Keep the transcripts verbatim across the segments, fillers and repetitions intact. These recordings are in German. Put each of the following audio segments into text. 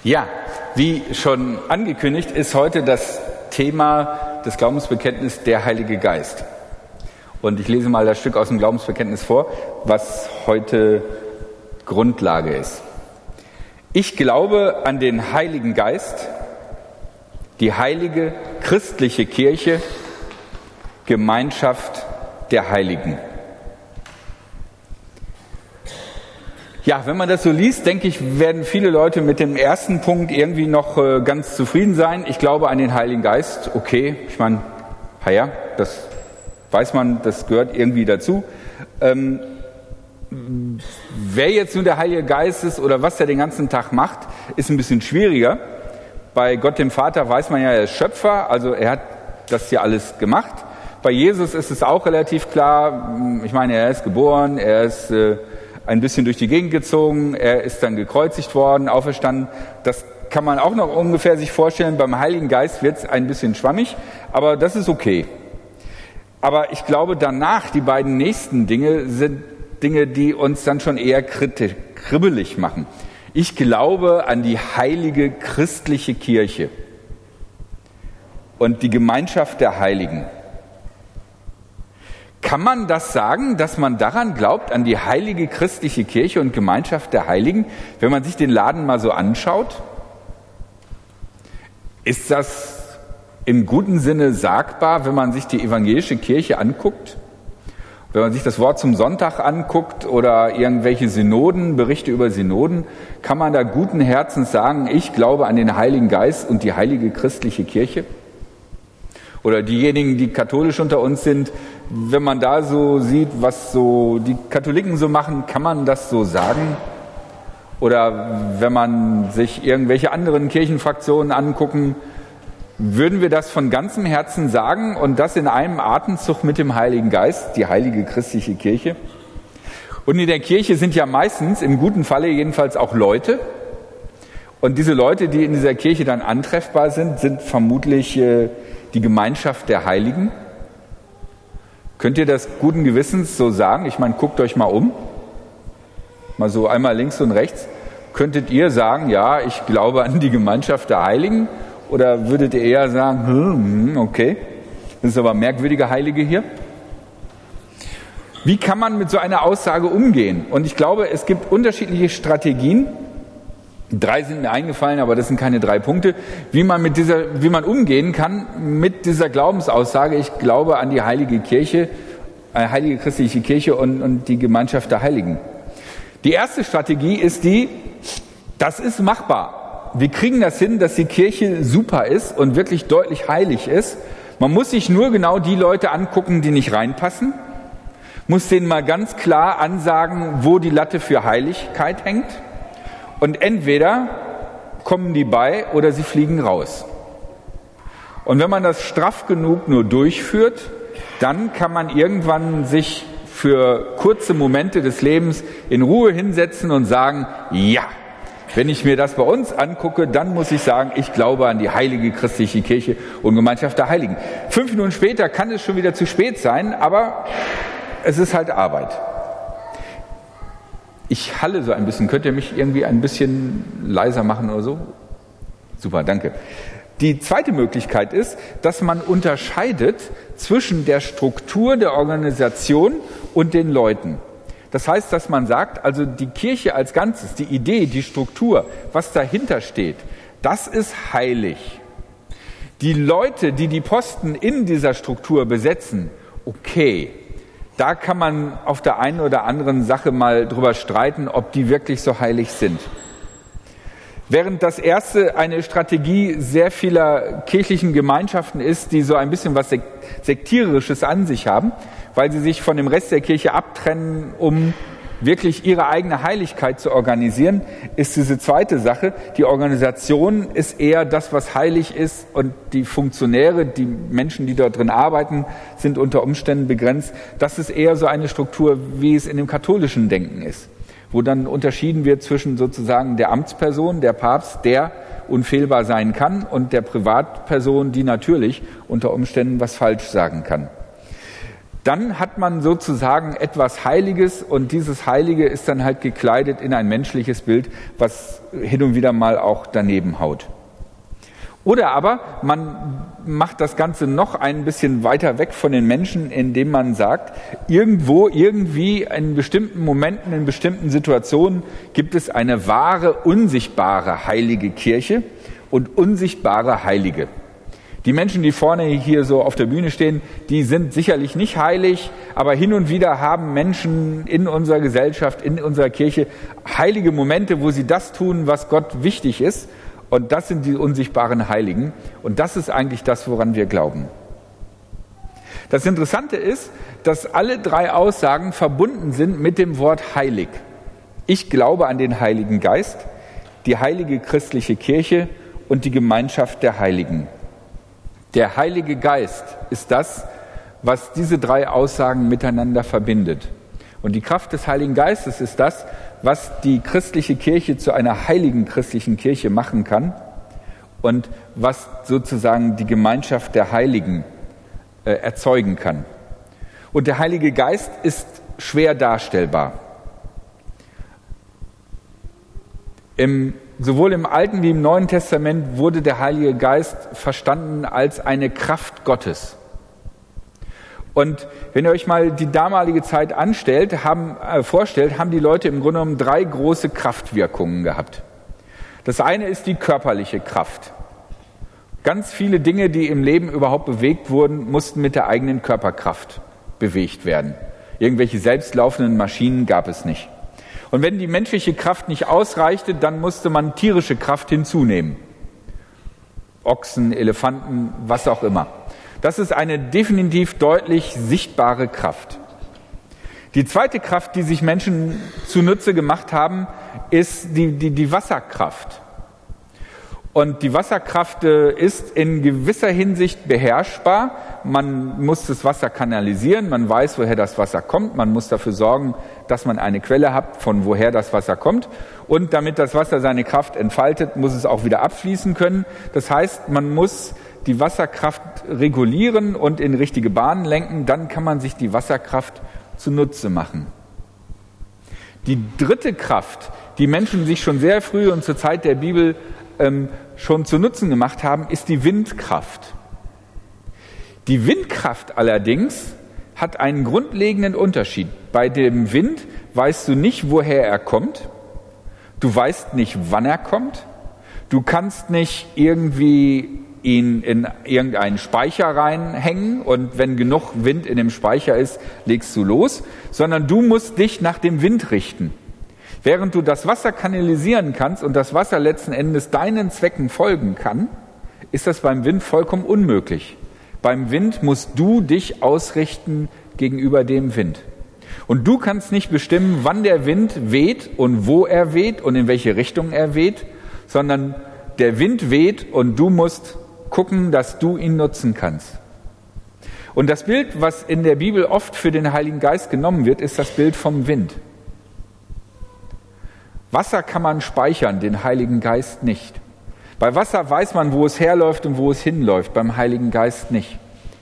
Ja, wie schon angekündigt, ist heute das Thema des Glaubensbekenntnisses der Heilige Geist. Und ich lese mal das Stück aus dem Glaubensbekenntnis vor, was heute Grundlage ist. Ich glaube an den Heiligen Geist, die heilige christliche Kirche, Gemeinschaft der Heiligen. Ja, wenn man das so liest, denke ich, werden viele Leute mit dem ersten Punkt irgendwie noch äh, ganz zufrieden sein. Ich glaube an den Heiligen Geist. Okay, ich meine, ja, das weiß man, das gehört irgendwie dazu. Ähm, wer jetzt nun der Heilige Geist ist oder was er den ganzen Tag macht, ist ein bisschen schwieriger. Bei Gott dem Vater weiß man ja, er ist Schöpfer, also er hat das hier alles gemacht. Bei Jesus ist es auch relativ klar. Ich meine, er ist geboren, er ist äh, ein bisschen durch die Gegend gezogen, er ist dann gekreuzigt worden, auferstanden. Das kann man auch noch ungefähr sich vorstellen. Beim Heiligen Geist wird es ein bisschen schwammig, aber das ist okay. Aber ich glaube, danach, die beiden nächsten Dinge, sind Dinge, die uns dann schon eher kritisch, kribbelig machen. Ich glaube an die heilige christliche Kirche und die Gemeinschaft der Heiligen. Kann man das sagen, dass man daran glaubt, an die heilige christliche Kirche und Gemeinschaft der Heiligen, wenn man sich den Laden mal so anschaut? Ist das im guten Sinne sagbar, wenn man sich die evangelische Kirche anguckt? Wenn man sich das Wort zum Sonntag anguckt oder irgendwelche Synoden, Berichte über Synoden, kann man da guten Herzens sagen, ich glaube an den Heiligen Geist und die heilige christliche Kirche? Oder diejenigen, die katholisch unter uns sind, wenn man da so sieht, was so die Katholiken so machen, kann man das so sagen? Oder wenn man sich irgendwelche anderen Kirchenfraktionen angucken, würden wir das von ganzem Herzen sagen und das in einem Atemzug mit dem Heiligen Geist, die heilige christliche Kirche? Und in der Kirche sind ja meistens, im guten Falle jedenfalls auch Leute. Und diese Leute, die in dieser Kirche dann antreffbar sind, sind vermutlich äh, die Gemeinschaft der Heiligen. Könnt ihr das guten Gewissens so sagen? Ich meine, guckt euch mal um. Mal so einmal links und rechts. Könntet ihr sagen, ja, ich glaube an die Gemeinschaft der Heiligen? Oder würdet ihr eher sagen, hm, okay, das ist aber merkwürdige Heilige hier? Wie kann man mit so einer Aussage umgehen? Und ich glaube, es gibt unterschiedliche Strategien. Drei sind mir eingefallen, aber das sind keine drei Punkte, wie man mit dieser, wie man umgehen kann mit dieser Glaubensaussage, ich glaube an die heilige Kirche, eine heilige christliche Kirche und, und die Gemeinschaft der Heiligen. Die erste Strategie ist die, das ist machbar. Wir kriegen das hin, dass die Kirche super ist und wirklich deutlich heilig ist. Man muss sich nur genau die Leute angucken, die nicht reinpassen, muss denen mal ganz klar ansagen, wo die Latte für Heiligkeit hängt. Und entweder kommen die bei oder sie fliegen raus. Und wenn man das straff genug nur durchführt, dann kann man irgendwann sich für kurze Momente des Lebens in Ruhe hinsetzen und sagen, ja, wenn ich mir das bei uns angucke, dann muss ich sagen, ich glaube an die heilige christliche Kirche und Gemeinschaft der Heiligen. Fünf Minuten später kann es schon wieder zu spät sein, aber es ist halt Arbeit. Ich halle so ein bisschen. Könnt ihr mich irgendwie ein bisschen leiser machen oder so? Super, danke. Die zweite Möglichkeit ist, dass man unterscheidet zwischen der Struktur der Organisation und den Leuten. Das heißt, dass man sagt, also die Kirche als Ganzes, die Idee, die Struktur, was dahinter steht, das ist heilig. Die Leute, die die Posten in dieser Struktur besetzen, okay, da kann man auf der einen oder anderen Sache mal drüber streiten, ob die wirklich so heilig sind. Während das erste eine Strategie sehr vieler kirchlichen Gemeinschaften ist, die so ein bisschen was Sektiererisches an sich haben, weil sie sich von dem Rest der Kirche abtrennen, um wirklich ihre eigene Heiligkeit zu organisieren, ist diese zweite Sache. Die Organisation ist eher das, was heilig ist, und die Funktionäre, die Menschen, die dort drin arbeiten, sind unter Umständen begrenzt. Das ist eher so eine Struktur, wie es in dem katholischen Denken ist, wo dann unterschieden wird zwischen sozusagen der Amtsperson, der Papst, der unfehlbar sein kann, und der Privatperson, die natürlich unter Umständen was falsch sagen kann. dann hat man sozusagen etwas Heiliges und dieses Heilige ist dann halt gekleidet in ein menschliches Bild, was hin und wieder mal auch daneben haut. Oder aber man macht das Ganze noch ein bisschen weiter weg von den Menschen, indem man sagt, irgendwo, irgendwie in bestimmten Momenten, in bestimmten Situationen gibt es eine wahre, unsichtbare heilige Kirche und unsichtbare Heilige. Die Menschen, die vorne hier so auf der Bühne stehen, die sind sicherlich nicht heilig, aber hin und wieder haben Menschen in unserer Gesellschaft, in unserer Kirche heilige Momente, wo sie das tun, was Gott wichtig ist. Und das sind die unsichtbaren Heiligen. Und das ist eigentlich das, woran wir glauben. Das Interessante ist, dass alle drei Aussagen verbunden sind mit dem Wort heilig. Ich glaube an den Heiligen Geist, die heilige christliche Kirche und die Gemeinschaft der Heiligen. Der Heilige Geist ist das, was diese drei Aussagen miteinander verbindet. Und die Kraft des Heiligen Geistes ist das, was die christliche Kirche zu einer heiligen christlichen Kirche machen kann und was sozusagen die Gemeinschaft der Heiligen äh, erzeugen kann. Und der Heilige Geist ist schwer darstellbar. Im, sowohl im Alten wie im Neuen Testament wurde der Heilige Geist verstanden als eine Kraft Gottes. Und wenn ihr euch mal die damalige Zeit anstellt, haben, äh, vorstellt, haben die Leute im Grunde genommen drei große Kraftwirkungen gehabt. Das eine ist die körperliche Kraft. Ganz viele Dinge, die im Leben überhaupt bewegt wurden, mussten mit der eigenen Körperkraft bewegt werden. Irgendwelche selbstlaufenden Maschinen gab es nicht. Und wenn die menschliche Kraft nicht ausreichte, dann musste man tierische Kraft hinzunehmen. Ochsen, Elefanten, was auch immer. Das ist eine definitiv deutlich sichtbare Kraft. Die zweite Kraft, die sich Menschen zunutze gemacht haben, ist die, die, die Wasserkraft. Und die Wasserkraft ist in gewisser Hinsicht beherrschbar. Man muss das Wasser kanalisieren, man weiß, woher das Wasser kommt. Man muss dafür sorgen, dass man eine Quelle hat, von woher das Wasser kommt. Und damit das Wasser seine Kraft entfaltet, muss es auch wieder abfließen können. Das heißt, man muss die Wasserkraft regulieren und in richtige Bahnen lenken, dann kann man sich die Wasserkraft zunutze machen. Die dritte Kraft, die Menschen sich schon sehr früh und zur Zeit der Bibel ähm, schon zu Nutzen gemacht haben, ist die Windkraft. Die Windkraft allerdings hat einen grundlegenden Unterschied. Bei dem Wind weißt du nicht, woher er kommt, du weißt nicht, wann er kommt, du kannst nicht irgendwie ihn in irgendeinen Speicher reinhängen und wenn genug Wind in dem Speicher ist, legst du los, sondern du musst dich nach dem Wind richten. Während du das Wasser kanalisieren kannst und das Wasser letzten Endes deinen Zwecken folgen kann, ist das beim Wind vollkommen unmöglich. Beim Wind musst du dich ausrichten gegenüber dem Wind. Und du kannst nicht bestimmen, wann der Wind weht und wo er weht und in welche Richtung er weht, sondern der Wind weht und du musst gucken, dass du ihn nutzen kannst. Und das Bild, was in der Bibel oft für den Heiligen Geist genommen wird, ist das Bild vom Wind. Wasser kann man speichern, den Heiligen Geist nicht. Bei Wasser weiß man, wo es herläuft und wo es hinläuft, beim Heiligen Geist nicht.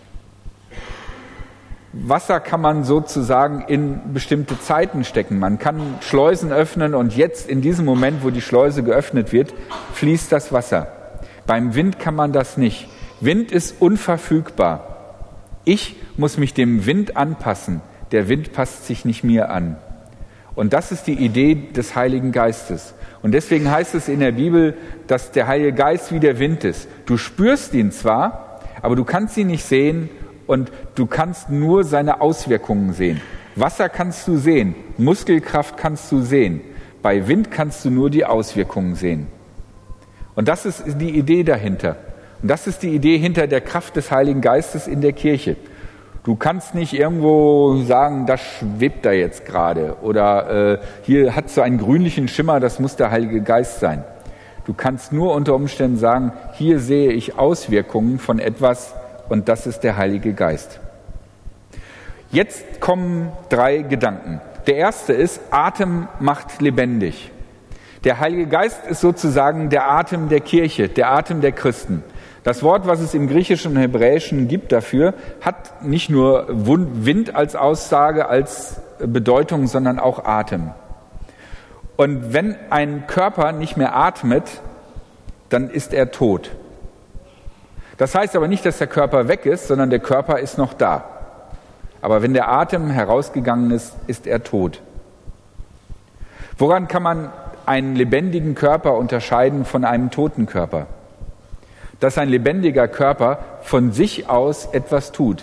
Wasser kann man sozusagen in bestimmte Zeiten stecken. Man kann Schleusen öffnen und jetzt in diesem Moment, wo die Schleuse geöffnet wird, fließt das Wasser. Beim Wind kann man das nicht. Wind ist unverfügbar. Ich muss mich dem Wind anpassen. Der Wind passt sich nicht mir an. Und das ist die Idee des Heiligen Geistes. Und deswegen heißt es in der Bibel, dass der Heilige Geist wie der Wind ist. Du spürst ihn zwar, aber du kannst ihn nicht sehen und du kannst nur seine Auswirkungen sehen. Wasser kannst du sehen, Muskelkraft kannst du sehen. Bei Wind kannst du nur die Auswirkungen sehen. Und das ist die Idee dahinter. Und das ist die Idee hinter der Kraft des Heiligen Geistes in der Kirche. Du kannst nicht irgendwo sagen, das schwebt da jetzt gerade oder äh, hier hat so einen grünlichen Schimmer, das muss der Heilige Geist sein. Du kannst nur unter Umständen sagen, hier sehe ich Auswirkungen von etwas und das ist der Heilige Geist. Jetzt kommen drei Gedanken. Der erste ist, Atem macht lebendig. Der Heilige Geist ist sozusagen der Atem der Kirche, der Atem der Christen. Das Wort, was es im Griechischen und Hebräischen gibt dafür, hat nicht nur Wind als Aussage, als Bedeutung, sondern auch Atem. Und wenn ein Körper nicht mehr atmet, dann ist er tot. Das heißt aber nicht, dass der Körper weg ist, sondern der Körper ist noch da. Aber wenn der Atem herausgegangen ist, ist er tot. Woran kann man einen lebendigen Körper unterscheiden von einem toten Körper? Dass ein lebendiger Körper von sich aus etwas tut.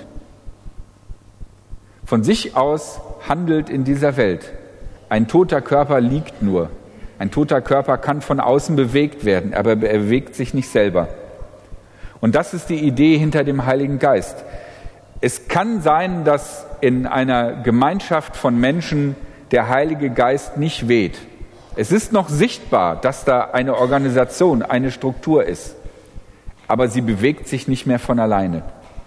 Von sich aus handelt in dieser Welt. Ein toter Körper liegt nur. Ein toter Körper kann von außen bewegt werden, aber er bewegt sich nicht selber. Und das ist die Idee hinter dem Heiligen Geist. Es kann sein, dass in einer Gemeinschaft von Menschen der Heilige Geist nicht weht. Es ist noch sichtbar, dass da eine Organisation, eine Struktur ist. Aber sie bewegt sich nicht mehr von alleine.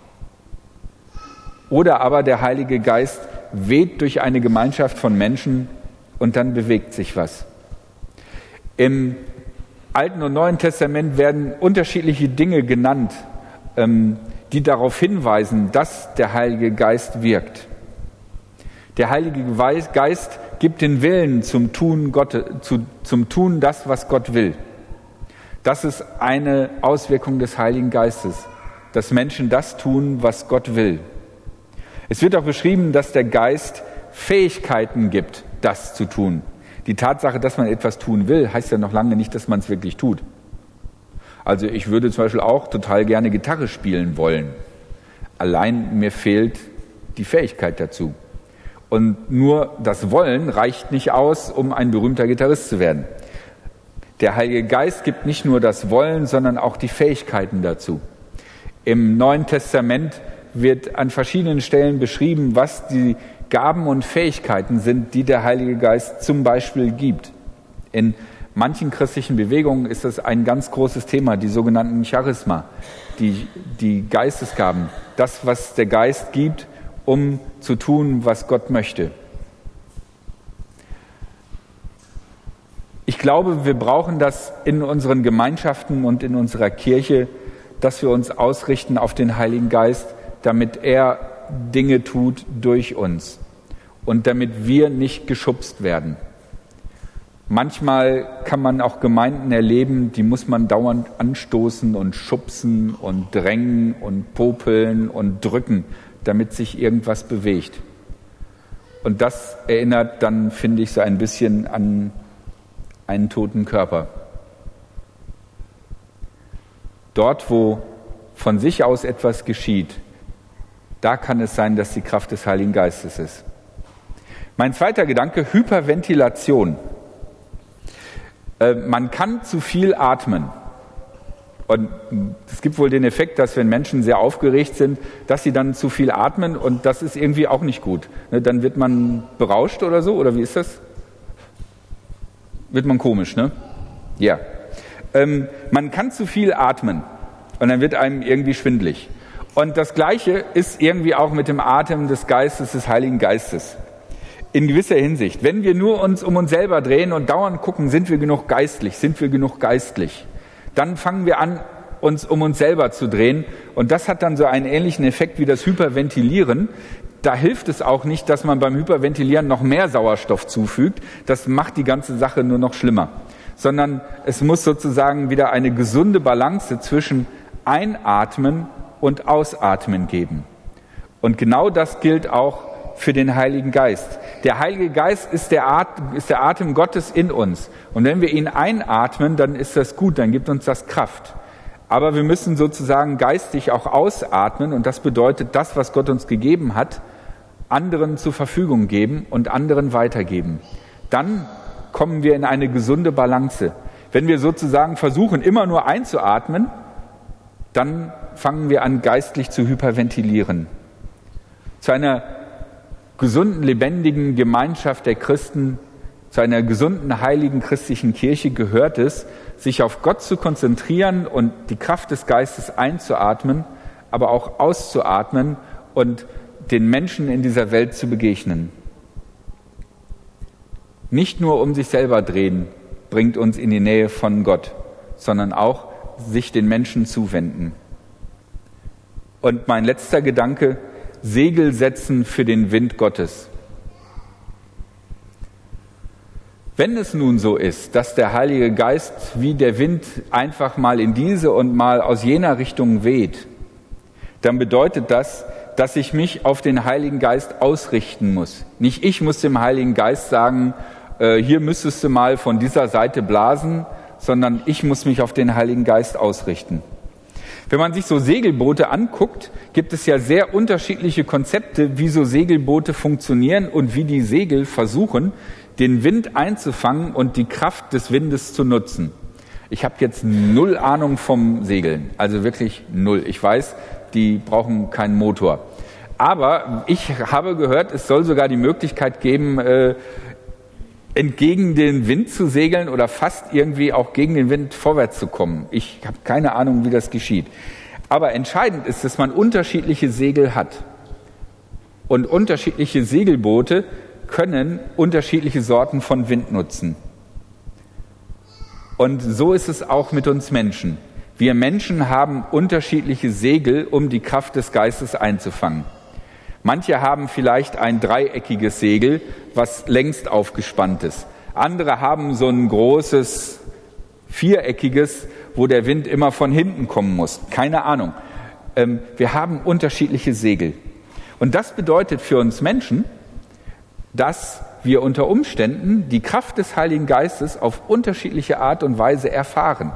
Oder aber der Heilige Geist weht durch eine Gemeinschaft von Menschen und dann bewegt sich was. Im Alten und Neuen Testament werden unterschiedliche Dinge genannt, ähm, die darauf hinweisen, dass der Heilige Geist wirkt. Der Heilige Geist gibt den Willen zum Tun, Gott, zu, zum Tun das, was Gott will. Das ist eine Auswirkung des Heiligen Geistes, dass Menschen das tun, was Gott will. Es wird auch beschrieben, dass der Geist Fähigkeiten gibt, das zu tun. Die Tatsache, dass man etwas tun will, heißt ja noch lange nicht, dass man es wirklich tut. Also ich würde zum Beispiel auch total gerne Gitarre spielen wollen. Allein mir fehlt die Fähigkeit dazu. Und nur das Wollen reicht nicht aus, um ein berühmter Gitarrist zu werden. Der Heilige Geist gibt nicht nur das Wollen, sondern auch die Fähigkeiten dazu. Im Neuen Testament wird an verschiedenen Stellen beschrieben, was die Gaben und Fähigkeiten sind, die der Heilige Geist zum Beispiel gibt. In manchen christlichen Bewegungen ist das ein ganz großes Thema, die sogenannten Charisma, die, die Geistesgaben, das, was der Geist gibt, um zu tun, was Gott möchte. Ich glaube, wir brauchen das in unseren Gemeinschaften und in unserer Kirche, dass wir uns ausrichten auf den Heiligen Geist, damit er Dinge tut durch uns und damit wir nicht geschubst werden. Manchmal kann man auch Gemeinden erleben, die muss man dauernd anstoßen und schubsen und drängen und popeln und drücken, damit sich irgendwas bewegt. Und das erinnert dann, finde ich, so ein bisschen an einen toten Körper. Dort, wo von sich aus etwas geschieht, da kann es sein, dass die Kraft des Heiligen Geistes ist. Mein zweiter Gedanke, Hyperventilation. Äh, man kann zu viel atmen. Und es gibt wohl den Effekt, dass wenn Menschen sehr aufgeregt sind, dass sie dann zu viel atmen und das ist irgendwie auch nicht gut. Ne, dann wird man berauscht oder so, oder wie ist das? Wird man komisch, ne? Ja. Ähm, man kann zu viel atmen und dann wird einem irgendwie schwindelig. Und das Gleiche ist irgendwie auch mit dem Atem des Geistes, des Heiligen Geistes. In gewisser Hinsicht. Wenn wir nur uns um uns selber drehen und dauernd gucken, sind wir genug geistlich, sind wir genug geistlich, dann fangen wir an, uns um uns selber zu drehen. Und das hat dann so einen ähnlichen Effekt wie das Hyperventilieren. Da hilft es auch nicht, dass man beim Hyperventilieren noch mehr Sauerstoff zufügt. Das macht die ganze Sache nur noch schlimmer. Sondern es muss sozusagen wieder eine gesunde Balance zwischen Einatmen und Ausatmen geben. Und genau das gilt auch für den Heiligen Geist. Der Heilige Geist ist der Atem, ist der Atem Gottes in uns. Und wenn wir ihn einatmen, dann ist das gut, dann gibt uns das Kraft. Aber wir müssen sozusagen geistig auch ausatmen und das bedeutet, das, was Gott uns gegeben hat, anderen zur Verfügung geben und anderen weitergeben. Dann kommen wir in eine gesunde Balance. Wenn wir sozusagen versuchen, immer nur einzuatmen, dann fangen wir an, geistlich zu hyperventilieren. Zu einer gesunden, lebendigen Gemeinschaft der Christen, zu einer gesunden, heiligen christlichen Kirche gehört es, sich auf Gott zu konzentrieren und die Kraft des Geistes einzuatmen, aber auch auszuatmen und den Menschen in dieser Welt zu begegnen. Nicht nur um sich selber drehen, bringt uns in die Nähe von Gott, sondern auch, sich den Menschen zuwenden. Und mein letzter Gedanke, Segel setzen für den Wind Gottes. Wenn es nun so ist, dass der Heilige Geist wie der Wind einfach mal in diese und mal aus jener Richtung weht, dann bedeutet das, dass ich mich auf den Heiligen Geist ausrichten muss. Nicht ich muss dem Heiligen Geist sagen, äh, hier müsstest du mal von dieser Seite blasen, sondern ich muss mich auf den Heiligen Geist ausrichten. Wenn man sich so Segelboote anguckt, gibt es ja sehr unterschiedliche Konzepte, wie so Segelboote funktionieren und wie die Segel versuchen, den Wind einzufangen und die Kraft des Windes zu nutzen. Ich habe jetzt null Ahnung vom Segeln, also wirklich null. Ich weiß, die brauchen keinen Motor. Aber ich habe gehört, es soll sogar die Möglichkeit geben, äh, entgegen den Wind zu segeln oder fast irgendwie auch gegen den Wind vorwärts zu kommen. Ich habe keine Ahnung, wie das geschieht. Aber entscheidend ist, dass man unterschiedliche Segel hat. Und unterschiedliche Segelboote können unterschiedliche Sorten von Wind nutzen. Und so ist es auch mit uns Menschen. Wir Menschen haben unterschiedliche Segel, um die Kraft des Geistes einzufangen. Manche haben vielleicht ein dreieckiges Segel, was längst aufgespannt ist. Andere haben so ein großes viereckiges, wo der Wind immer von hinten kommen muss. Keine Ahnung. Wir haben unterschiedliche Segel. Und das bedeutet für uns Menschen, dass wir unter Umständen die Kraft des Heiligen Geistes auf unterschiedliche Art und Weise erfahren.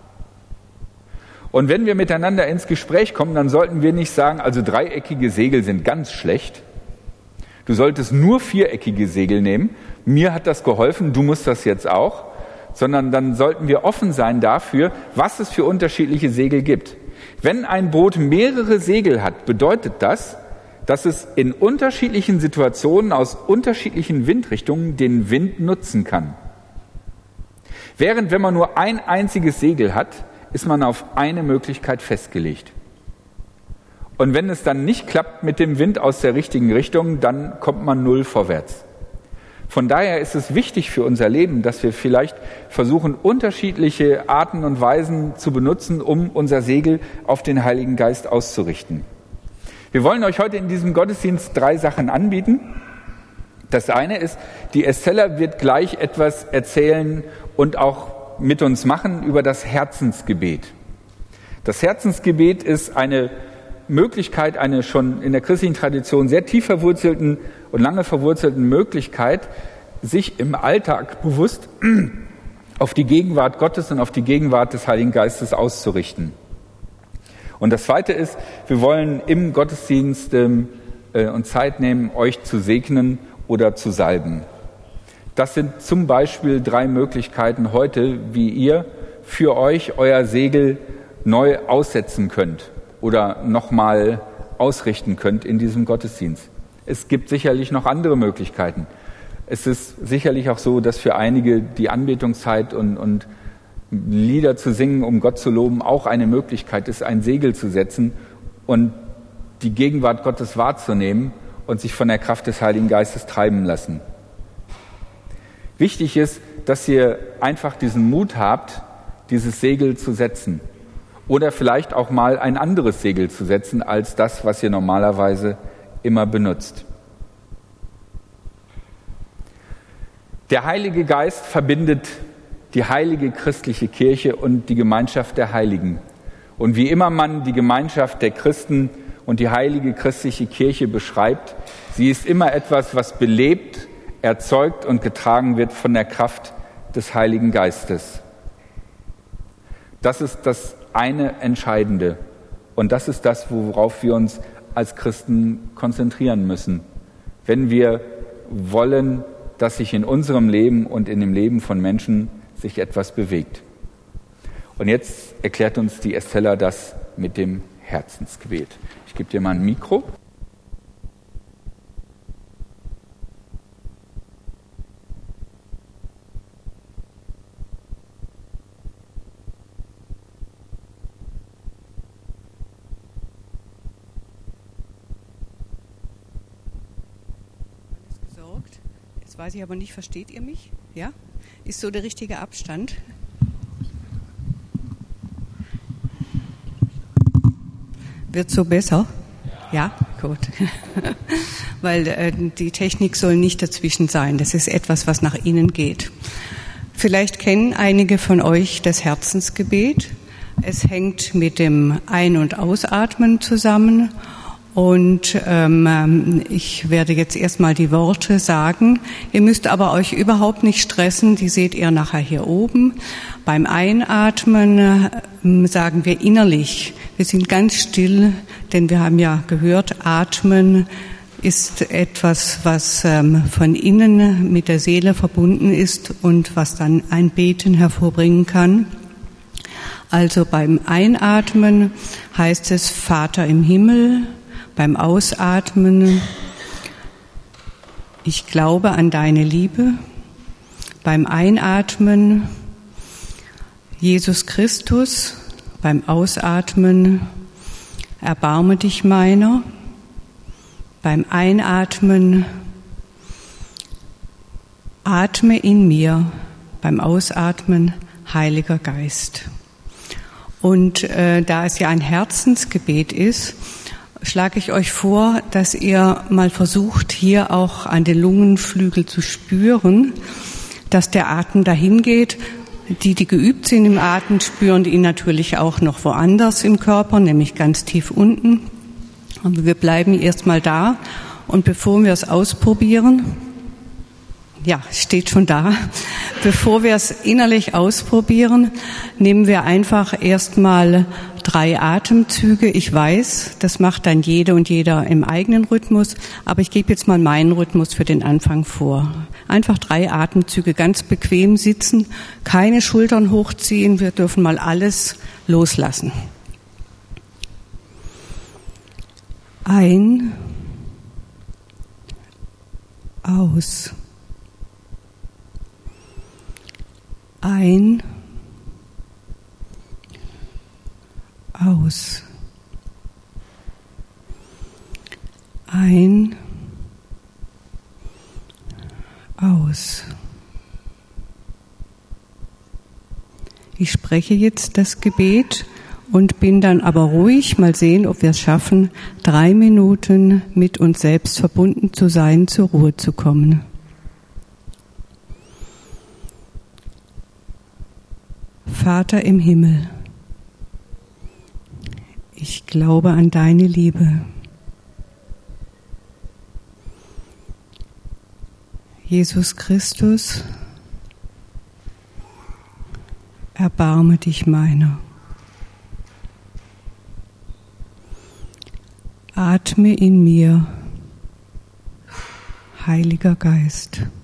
Und wenn wir miteinander ins Gespräch kommen, dann sollten wir nicht sagen, also dreieckige Segel sind ganz schlecht. Du solltest nur viereckige Segel nehmen. Mir hat das geholfen, du musst das jetzt auch. Sondern dann sollten wir offen sein dafür, was es für unterschiedliche Segel gibt. Wenn ein Boot mehrere Segel hat, bedeutet das, dass es in unterschiedlichen Situationen aus unterschiedlichen Windrichtungen den Wind nutzen kann. Während wenn man nur ein einziges Segel hat, ist man auf eine Möglichkeit festgelegt. Und wenn es dann nicht klappt mit dem Wind aus der richtigen Richtung, dann kommt man null vorwärts. Von daher ist es wichtig für unser Leben, dass wir vielleicht versuchen, unterschiedliche Arten und Weisen zu benutzen, um unser Segel auf den Heiligen Geist auszurichten. Wir wollen euch heute in diesem Gottesdienst drei Sachen anbieten. Das eine ist, die Estella wird gleich etwas erzählen und auch mit uns machen über das Herzensgebet. Das Herzensgebet ist eine Möglichkeit, eine schon in der christlichen Tradition sehr tief verwurzelten und lange verwurzelten Möglichkeit, sich im Alltag bewusst auf die Gegenwart Gottes und auf die Gegenwart des Heiligen Geistes auszurichten. Und das Zweite ist, wir wollen im Gottesdienst ähm, äh, uns Zeit nehmen, euch zu segnen oder zu salben. Das sind zum Beispiel drei Möglichkeiten heute, wie ihr für euch euer Segel neu aussetzen könnt oder nochmal ausrichten könnt in diesem Gottesdienst. Es gibt sicherlich noch andere Möglichkeiten. Es ist sicherlich auch so, dass für einige die Anbetungszeit und, und Lieder zu singen, um Gott zu loben, auch eine Möglichkeit ist, ein Segel zu setzen und die Gegenwart Gottes wahrzunehmen und sich von der Kraft des Heiligen Geistes treiben lassen. Wichtig ist, dass ihr einfach diesen Mut habt, dieses Segel zu setzen oder vielleicht auch mal ein anderes Segel zu setzen als das, was ihr normalerweise immer benutzt. Der Heilige Geist verbindet die heilige christliche Kirche und die Gemeinschaft der Heiligen. Und wie immer man die Gemeinschaft der Christen und die heilige christliche Kirche beschreibt, sie ist immer etwas, was belebt, erzeugt und getragen wird von der Kraft des Heiligen Geistes. Das ist das eine Entscheidende und das ist das, worauf wir uns als Christen konzentrieren müssen, wenn wir wollen, dass sich in unserem Leben und in dem Leben von Menschen sich etwas bewegt. Und jetzt erklärt uns die Estella das mit dem Herzensgebet. Ich gebe dir mal ein Mikro. Jetzt weiß ich aber nicht, versteht ihr mich? Ja? Ist so der richtige Abstand? Wird so besser? Ja, gut. Weil äh, die Technik soll nicht dazwischen sein. Das ist etwas, was nach innen geht. Vielleicht kennen einige von euch das Herzensgebet. Es hängt mit dem Ein- und Ausatmen zusammen. Und ähm, ich werde jetzt erstmal die Worte sagen. Ihr müsst aber euch überhaupt nicht stressen, die seht ihr nachher hier oben. Beim Einatmen ähm, sagen wir innerlich, wir sind ganz still, denn wir haben ja gehört, Atmen ist etwas, was ähm, von innen mit der Seele verbunden ist und was dann ein Beten hervorbringen kann. Also beim Einatmen heißt es Vater im Himmel. Beim Ausatmen, ich glaube an deine Liebe. Beim Einatmen, Jesus Christus. Beim Ausatmen, erbarme dich meiner. Beim Einatmen, atme in mir. Beim Ausatmen, Heiliger Geist. Und äh, da es ja ein Herzensgebet ist, schlage ich euch vor, dass ihr mal versucht, hier auch an den Lungenflügel zu spüren, dass der Atem dahin geht. Die, die geübt sind im Atem, spüren ihn natürlich auch noch woanders im Körper, nämlich ganz tief unten. Aber wir bleiben erstmal da. Und bevor wir es ausprobieren, ja, steht schon da, bevor wir es innerlich ausprobieren, nehmen wir einfach erstmal drei Atemzüge. Ich weiß, das macht dann jede und jeder im eigenen Rhythmus, aber ich gebe jetzt mal meinen Rhythmus für den Anfang vor. Einfach drei Atemzüge, ganz bequem sitzen, keine Schultern hochziehen, wir dürfen mal alles loslassen. Ein, aus. Ein, aus. Ein, aus. Ich spreche jetzt das Gebet und bin dann aber ruhig, mal sehen, ob wir es schaffen, drei Minuten mit uns selbst verbunden zu sein, zur Ruhe zu kommen. Vater im Himmel, ich glaube an deine Liebe. Jesus Christus, erbarme dich meiner. Atme in mir, Heiliger Geist.